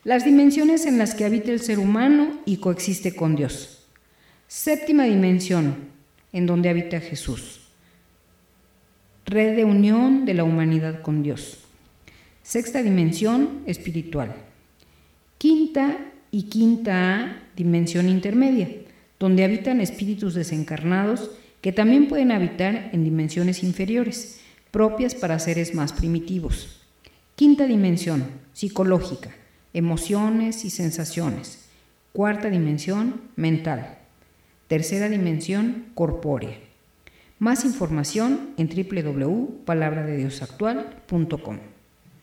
Las dimensiones en las que habita el ser humano y coexiste con Dios. Séptima dimensión, en donde habita Jesús. Red de unión de la humanidad con Dios. Sexta dimensión, espiritual. Quinta y quinta A, dimensión intermedia, donde habitan espíritus desencarnados que también pueden habitar en dimensiones inferiores, propias para seres más primitivos. Quinta dimensión, psicológica, emociones y sensaciones. Cuarta dimensión, mental. Tercera dimensión, corpórea. Más información en www.palabradediosactual.com.